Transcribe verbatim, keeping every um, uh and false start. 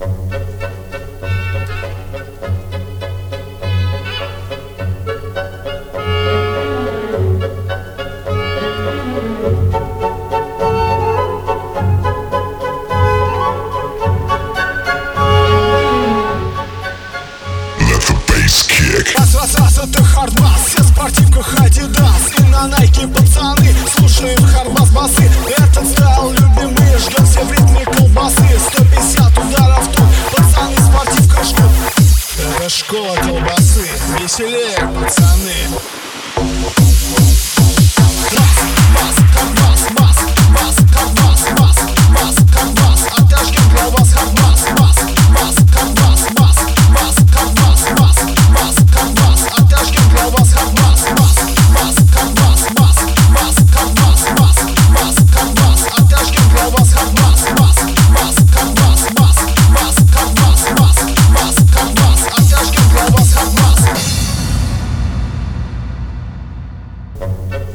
Раз-раз-раз, это хардбас, все в спортивках Адидас. И на Найке пацаны слушаем хардбас басы. Этот стайл любимый, ждем все в ритме колбасы. Сто пятьдесят ударов тут, пацаны в спортивках ждут. Это школа колбасы, веселее, пацаны. Бас, хардбас, бас, бас, хардбас, бас, бас, хардбас. Отожгем для вас хардбас, бас, бас, хардбас, бас, бас, хардбас, бас, бас, хардбас. Отожгем для вас хардбас, бас, бас, хардбас, бас, бас, хардбас, бас, бас, хардбас. Отожгем для вас хардбас, бас, бас, хардбас, бас, бас, хардбас, бас, бас, хардбас. Отожгем для вас хардбас.